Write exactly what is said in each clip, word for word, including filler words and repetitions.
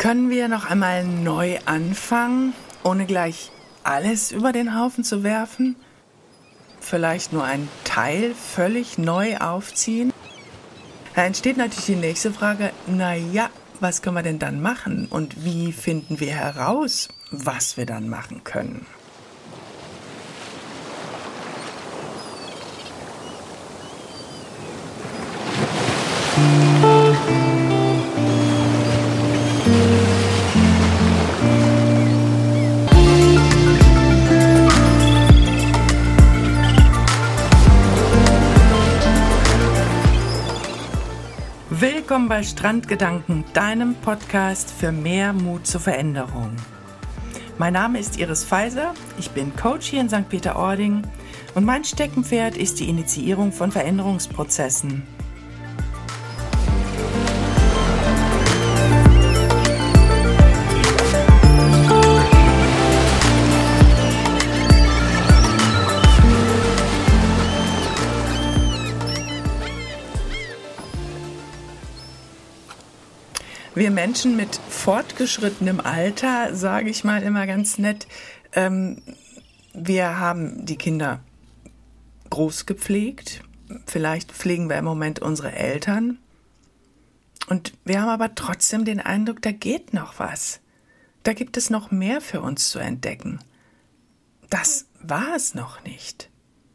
Können wir noch einmal neu anfangen, ohne gleich alles über den Haufen zu werfen? Vielleicht nur einen Teil völlig neu aufziehen? Da entsteht natürlich die nächste Frage, naja, was können wir denn dann machen? Und wie finden wir heraus, was wir dann machen können? Willkommen bei Strandgedanken, deinem Podcast für mehr Mut zur Veränderung. Mein Name ist Iris Feiser, ich bin Coach hier in Sankt Peter-Ording und mein Steckenpferd ist die Initiierung von Veränderungsprozessen. Wir Menschen mit fortgeschrittenem Alter, sage ich mal immer ganz nett, ähm, wir haben die Kinder groß gepflegt. Vielleicht pflegen wir im Moment unsere Eltern. Und wir haben aber trotzdem den Eindruck, da geht noch was. Da gibt es noch mehr für uns zu entdecken. Das war es noch nicht.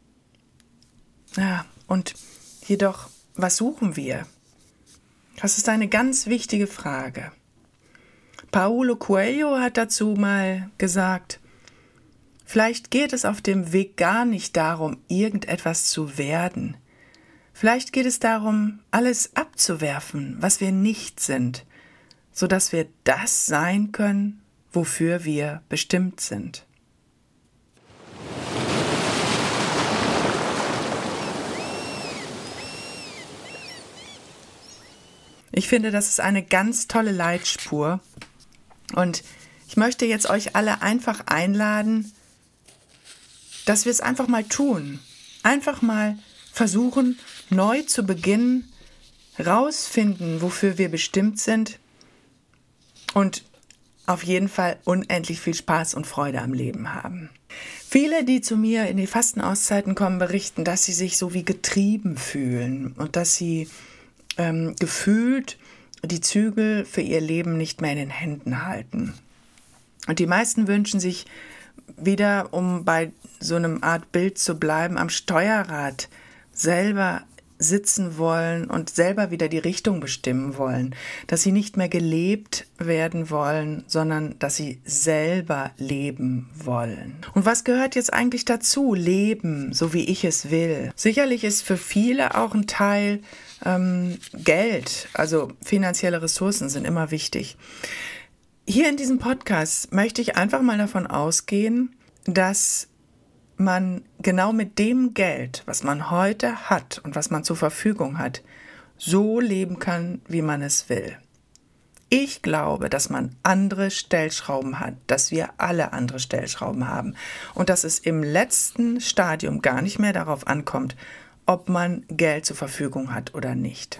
Ja, und jedoch, was suchen wir? Das ist eine ganz wichtige Frage. Paulo Coelho hat dazu mal gesagt, vielleicht geht es auf dem Weg gar nicht darum, irgendetwas zu werden. Vielleicht geht es darum, alles abzuwerfen, was wir nicht sind, sodass wir das sein können, wofür wir bestimmt sind. Ich finde, das ist eine ganz tolle Leitspur und ich möchte jetzt euch alle einfach einladen, dass wir es einfach mal tun. Einfach mal versuchen, neu zu beginnen, rausfinden, wofür wir bestimmt sind und auf jeden Fall unendlich viel Spaß und Freude am Leben haben. Viele, die zu mir in die Fastenauszeiten kommen, berichten, dass sie sich so wie getrieben fühlen und dass sie Ähm, gefühlt die Zügel für ihr Leben nicht mehr in den Händen halten. Und die meisten wünschen sich wieder, um bei so einem Art Bild zu bleiben, am Steuerrad selber sitzen wollen und selber wieder die Richtung bestimmen wollen. Dass sie nicht mehr gelebt werden wollen, sondern dass sie selber leben wollen. Und was gehört jetzt eigentlich dazu? Leben, so wie ich es will. Sicherlich ist für viele auch ein Teil ähm, Geld, also finanzielle Ressourcen sind immer wichtig. Hier in diesem Podcast möchte ich einfach mal davon ausgehen, dass man genau mit dem Geld, was man heute hat und was man zur Verfügung hat, so leben kann, wie man es will. Ich glaube, dass man andere Stellschrauben hat, dass wir alle andere Stellschrauben haben und dass es im letzten Stadium gar nicht mehr darauf ankommt, ob man Geld zur Verfügung hat oder nicht.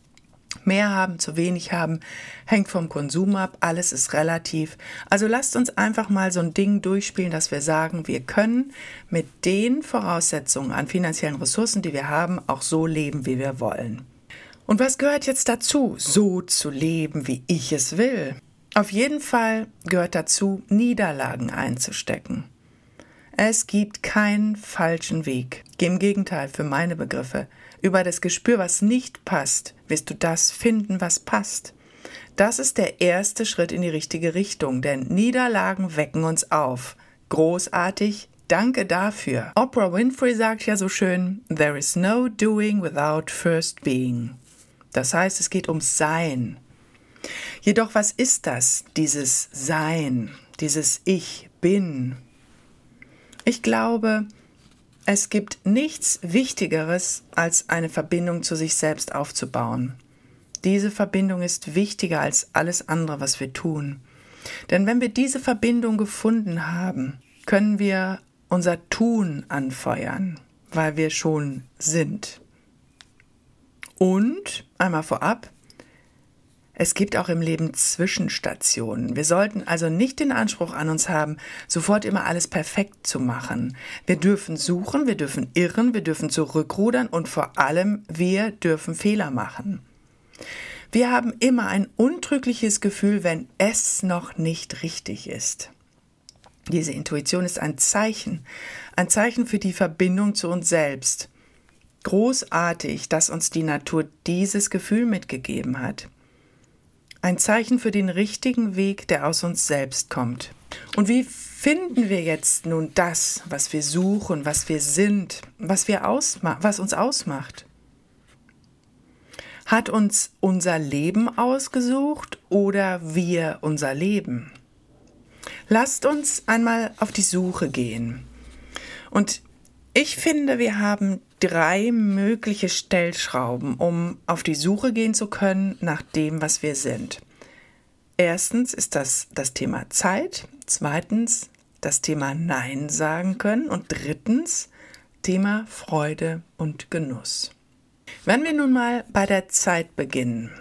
Mehr haben, zu wenig haben, hängt vom Konsum ab, alles ist relativ. Also lasst uns einfach mal so ein Ding durchspielen, dass wir sagen, wir können mit den Voraussetzungen an finanziellen Ressourcen, die wir haben, auch so leben, wie wir wollen. Und was gehört jetzt dazu, so zu leben, wie ich es will? Auf jeden Fall gehört dazu, Niederlagen einzustecken. Es gibt keinen falschen Weg. Im Gegenteil, für meine Begriffe. Über das Gespür, was nicht passt, wirst du das finden, was passt. Das ist der erste Schritt in die richtige Richtung, denn Niederlagen wecken uns auf. Großartig, danke dafür. Oprah Winfrey sagt ja so schön, there is no doing without first being. Das heißt, es geht ums Sein. Jedoch, was ist das, dieses Sein, dieses Ich bin? Ich glaube, es gibt nichts Wichtigeres, als eine Verbindung zu sich selbst aufzubauen. Diese Verbindung ist wichtiger als alles andere, was wir tun. Denn wenn wir diese Verbindung gefunden haben, können wir unser Tun anfeuern, weil wir schon sind. Und, einmal vorab, Es gibt auch im Leben Zwischenstationen. Wir sollten also nicht den Anspruch an uns haben, sofort immer alles perfekt zu machen. Wir dürfen suchen, wir dürfen irren, wir dürfen zurückrudern und vor allem, wir dürfen Fehler machen. Wir haben immer ein untrügliches Gefühl, wenn es noch nicht richtig ist. Diese Intuition ist ein Zeichen, ein Zeichen für die Verbindung zu uns selbst. Großartig, dass uns die Natur dieses Gefühl mitgegeben hat. Ein Zeichen für den richtigen Weg, der aus uns selbst kommt. Und wie finden wir jetzt nun das, was wir suchen, was wir sind, was, wir ausma- was uns ausmacht? Hat uns unser Leben ausgesucht oder wir unser Leben? Lasst uns einmal auf die Suche gehen. Und ich finde, wir haben drei mögliche Stellschrauben, um auf die Suche gehen zu können nach dem, was wir sind. Erstens ist das das Thema Zeit, zweitens das Thema Nein sagen können und drittens Thema Freude und Genuss. Wenn wir nun mal bei der Zeit beginnen,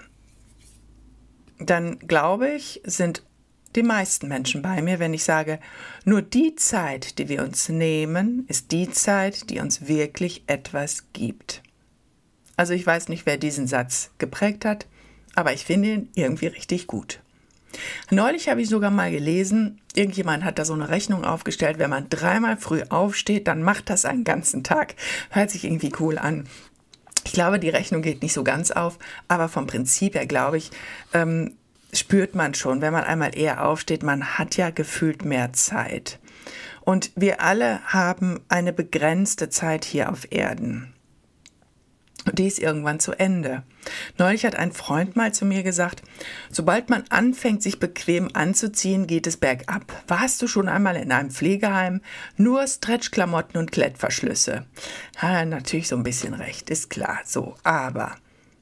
dann glaube ich, sind die meisten Menschen bei mir, wenn ich sage, nur die Zeit, die wir uns nehmen, ist die Zeit, die uns wirklich etwas gibt. Also ich weiß nicht, wer diesen Satz geprägt hat, aber ich finde ihn irgendwie richtig gut. Neulich habe ich sogar mal gelesen, irgendjemand hat da so eine Rechnung aufgestellt, wenn man dreimal früh aufsteht, dann macht das einen ganzen Tag. Hört sich irgendwie cool an. Ich glaube, die Rechnung geht nicht so ganz auf, aber vom Prinzip her, glaube ich, ähm, spürt man schon, wenn man einmal eher aufsteht, man hat ja gefühlt mehr Zeit. Und wir alle haben eine begrenzte Zeit hier auf Erden. Und die ist irgendwann zu Ende. Neulich hat ein Freund mal zu mir gesagt, sobald man anfängt, sich bequem anzuziehen, geht es bergab. Warst du schon einmal in einem Pflegeheim? Nur Stretchklamotten und Klettverschlüsse. Ha, natürlich so ein bisschen recht, ist klar, so, aber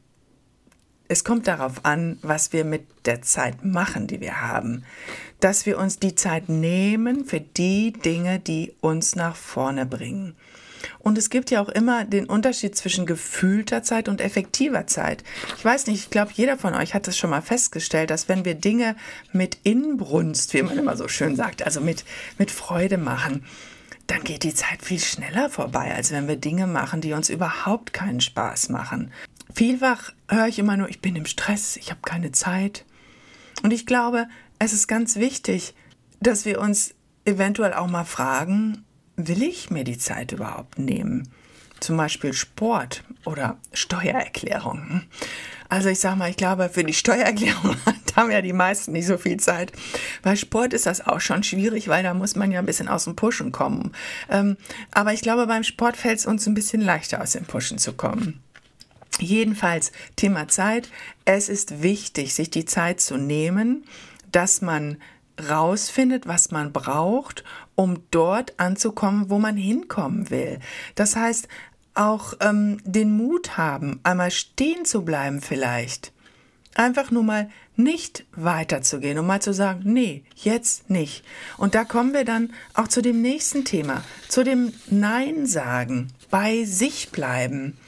es kommt darauf an, was wir mit der Zeit machen, die wir haben. Dass wir uns die Zeit nehmen für die Dinge, die uns nach vorne bringen. Und es gibt ja auch immer den Unterschied zwischen gefühlter Zeit und effektiver Zeit. Ich weiß nicht, ich glaube, jeder von euch hat das schon mal festgestellt, dass wenn wir Dinge mit Inbrunst, wie man immer so schön sagt, also mit, mit Freude machen, dann geht die Zeit viel schneller vorbei, als wenn wir Dinge machen, die uns überhaupt keinen Spaß machen. Vielfach höre ich immer nur, ich bin im Stress, ich habe keine Zeit. Und ich glaube, es ist ganz wichtig, dass wir uns eventuell auch mal fragen, will ich mir die Zeit überhaupt nehmen? Zum Beispiel Sport oder Steuererklärung. Also ich sage mal, ich glaube, für die Steuererklärung haben ja die meisten nicht so viel Zeit. Bei Sport ist das auch schon schwierig, weil da muss man ja ein bisschen aus dem Pushen kommen. Ähm, aber ich glaube, beim Sport fällt es uns ein bisschen leichter, aus dem Pushen zu kommen. Jedenfalls, Thema Zeit. Es ist wichtig, sich die Zeit zu nehmen, dass man rausfindet, was man braucht, um dort anzukommen, wo man hinkommen will. Das heißt, auch ähm, den Mut haben, einmal stehen zu bleiben vielleicht. Einfach nur mal nicht weiterzugehen und mal zu sagen, nee, jetzt nicht. Und da kommen wir dann auch zu dem nächsten Thema, zu dem Nein sagen, bei sich bleiben.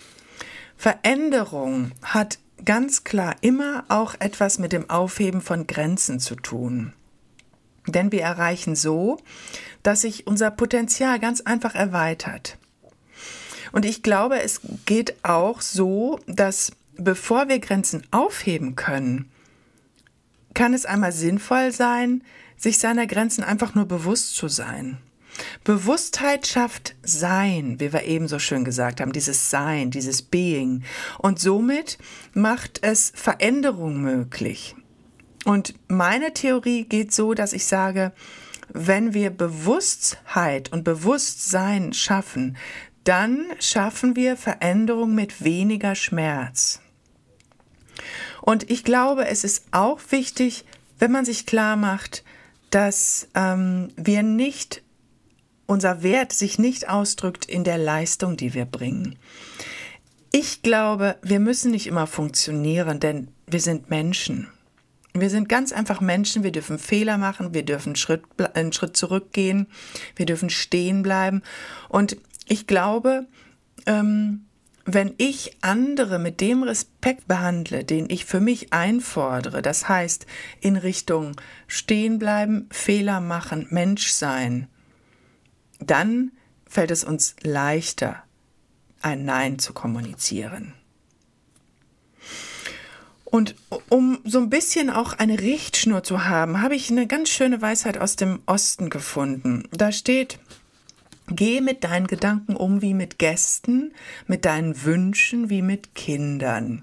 Veränderung hat ganz klar immer auch etwas mit dem Aufheben von Grenzen zu tun. Denn wir erreichen so, dass sich unser Potenzial ganz einfach erweitert. Und ich glaube, es geht auch so, dass bevor wir Grenzen aufheben können, kann es einmal sinnvoll sein, sich seiner Grenzen einfach nur bewusst zu sein. Bewusstheit schafft Sein, wie wir eben so schön gesagt haben, dieses Sein, dieses Being. Und somit macht es Veränderung möglich. Und meine Theorie geht so, dass ich sage, wenn wir Bewusstheit und Bewusstsein schaffen, dann schaffen wir Veränderung mit weniger Schmerz. Und ich glaube, es ist auch wichtig, wenn man sich klar macht, dass ähm, wir nicht, unser Wert sich nicht ausdrückt in der Leistung, die wir bringen. Ich glaube, wir müssen nicht immer funktionieren, denn wir sind Menschen. Wir sind ganz einfach Menschen, wir dürfen Fehler machen, wir dürfen einen Schritt, einen Schritt zurückgehen, wir dürfen stehen bleiben. Und ich glaube, ähm, wenn ich andere mit dem Respekt behandle, den ich für mich einfordere, das heißt in Richtung stehen bleiben, Fehler machen, Mensch sein, dann fällt es uns leichter, ein Nein zu kommunizieren. Und um so ein bisschen auch eine Richtschnur zu haben, habe ich eine ganz schöne Weisheit aus dem Osten gefunden. Da steht: Geh mit deinen Gedanken um wie mit Gästen, mit deinen Wünschen wie mit Kindern.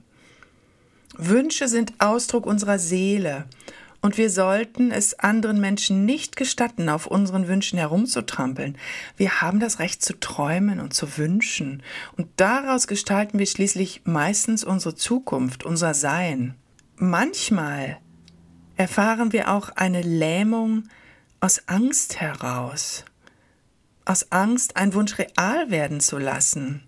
Wünsche sind Ausdruck unserer Seele und wir sollten es anderen Menschen nicht gestatten, auf unseren Wünschen herumzutrampeln. Wir haben das Recht zu träumen und zu wünschen und daraus gestalten wir schließlich meistens unsere Zukunft, unser Sein. Manchmal erfahren wir auch eine Lähmung aus Angst heraus. Aus Angst, einen Wunsch real werden zu lassen.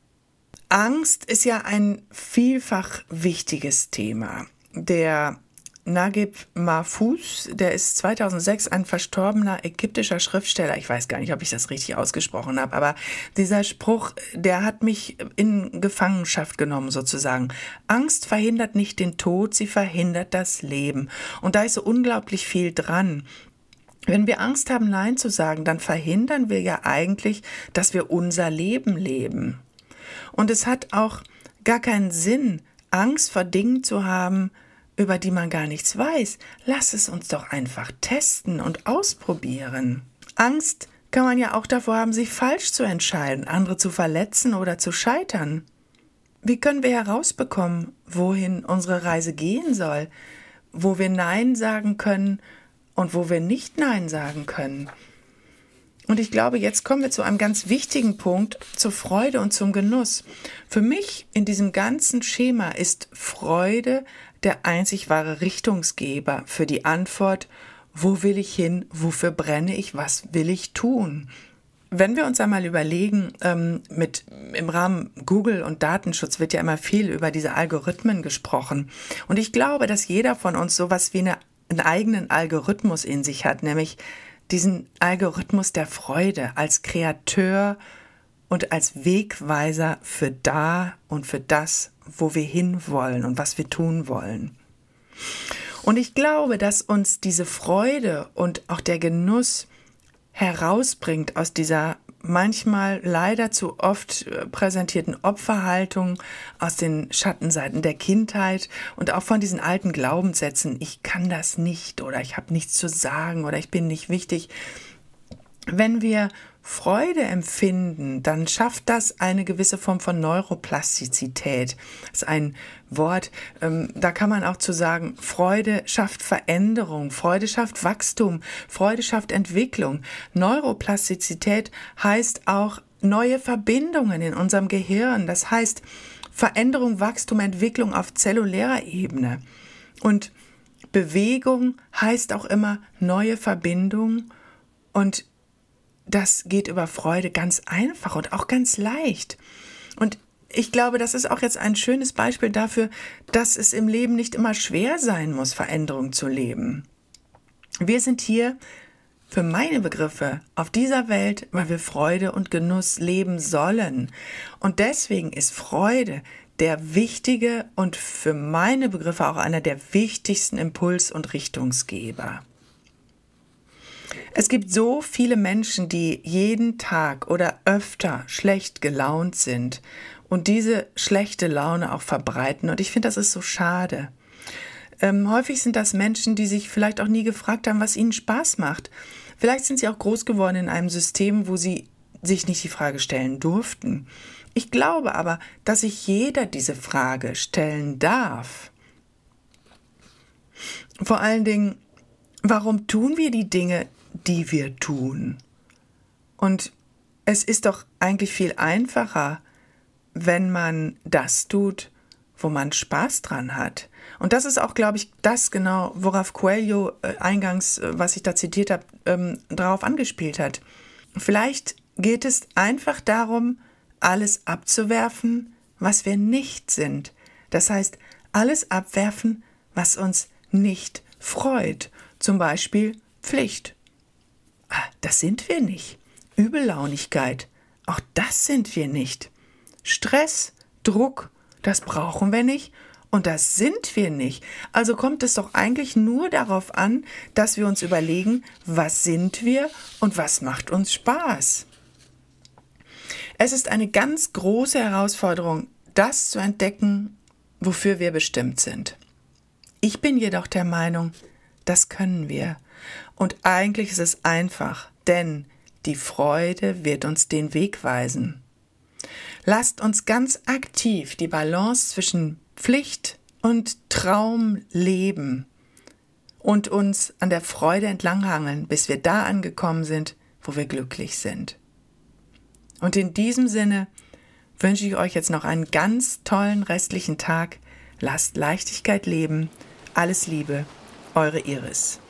Angst ist ja ein vielfach wichtiges Thema. Der Naguib Mahfouz, der ist zweitausendsechs ein verstorbener ägyptischer Schriftsteller. Ich weiß gar nicht, ob ich das richtig ausgesprochen habe, aber dieser Spruch, der hat mich in Gefangenschaft genommen sozusagen. Angst verhindert nicht den Tod, sie verhindert das Leben. Und da ist so unglaublich viel dran. Wenn wir Angst haben, Nein zu sagen, dann verhindern wir ja eigentlich, dass wir unser Leben leben. Und es hat auch gar keinen Sinn, Angst vor Dingen zu haben, über die man gar nichts weiß. Lass es uns doch einfach testen und ausprobieren. Angst kann man ja auch davor haben, sich falsch zu entscheiden, andere zu verletzen oder zu scheitern. Wie können wir herausbekommen, wohin unsere Reise gehen soll, wo wir Nein sagen können und wo wir nicht Nein sagen können? Und ich glaube, jetzt kommen wir zu einem ganz wichtigen Punkt, zur Freude und zum Genuss. Für mich in diesem ganzen Schema ist Freude der einzig wahre Richtungsgeber für die Antwort, wo will ich hin, wofür brenne ich, was will ich tun? Wenn wir uns einmal überlegen, ähm, mit, im Rahmen Google und Datenschutz wird ja immer viel über diese Algorithmen gesprochen. Und ich glaube, dass jeder von uns sowas wie eine, einen eigenen Algorithmus in sich hat, nämlich diesen Algorithmus der Freude als Kreateur und als Wegweiser für da und für das, wo wir hinwollen und was wir tun wollen. Und ich glaube, dass uns diese Freude und auch der Genuss herausbringt aus dieser manchmal leider zu oft präsentierten Opferhaltung, aus den Schattenseiten der Kindheit und auch von diesen alten Glaubenssätzen, ich kann das nicht oder ich habe nichts zu sagen oder ich bin nicht wichtig. Wenn wir Freude empfinden, dann schafft das eine gewisse Form von Neuroplastizität. Das ist ein Wort, ähm, da kann man auch zu sagen, Freude schafft Veränderung, Freude schafft Wachstum, Freude schafft Entwicklung. Neuroplastizität heißt auch neue Verbindungen in unserem Gehirn. Das heißt Veränderung, Wachstum, Entwicklung auf zellulärer Ebene. Und Bewegung heißt auch immer neue Verbindung und das geht über Freude ganz einfach und auch ganz leicht. Und ich glaube, das ist auch jetzt ein schönes Beispiel dafür, dass es im Leben nicht immer schwer sein muss, Veränderung zu leben. Wir sind hier für meine Begriffe auf dieser Welt, weil wir Freude und Genuss leben sollen. Und deswegen ist Freude der wichtige und für meine Begriffe auch einer der wichtigsten Impuls- und Richtungsgeber. Es gibt so viele Menschen, die jeden Tag oder öfter schlecht gelaunt sind und diese schlechte Laune auch verbreiten. Und ich finde, das ist so schade. Ähm, häufig sind das Menschen, die sich vielleicht auch nie gefragt haben, was ihnen Spaß macht. Vielleicht sind sie auch groß geworden in einem System, wo sie sich nicht die Frage stellen durften. Ich glaube aber, dass sich jeder diese Frage stellen darf. Vor allen Dingen, warum tun wir die Dinge, die wir tun? Und es ist doch eigentlich viel einfacher, wenn man das tut, wo man Spaß dran hat. Und das ist auch, glaube ich, das genau, worauf Coelho äh, eingangs, äh, was ich da zitiert habe, ähm, darauf angespielt hat. Vielleicht geht es einfach darum, alles abzuwerfen, was wir nicht sind. Das heißt, alles abwerfen, was uns nicht freut. Zum Beispiel Pflicht. Das sind wir nicht. Übellaunigkeit, auch das sind wir nicht. Stress, Druck, das brauchen wir nicht und das sind wir nicht. Also kommt es doch eigentlich nur darauf an, dass wir uns überlegen, was sind wir und was macht uns Spaß. Es ist eine ganz große Herausforderung, das zu entdecken, wofür wir bestimmt sind. Ich bin jedoch der Meinung, das können wir. Und eigentlich ist es einfach, denn die Freude wird uns den Weg weisen. Lasst uns ganz aktiv die Balance zwischen Pflicht und Traum leben und uns an der Freude entlanghangeln, bis wir da angekommen sind, wo wir glücklich sind. Und in diesem Sinne wünsche ich euch jetzt noch einen ganz tollen restlichen Tag. Lasst Leichtigkeit leben. Alles Liebe, eure Iris.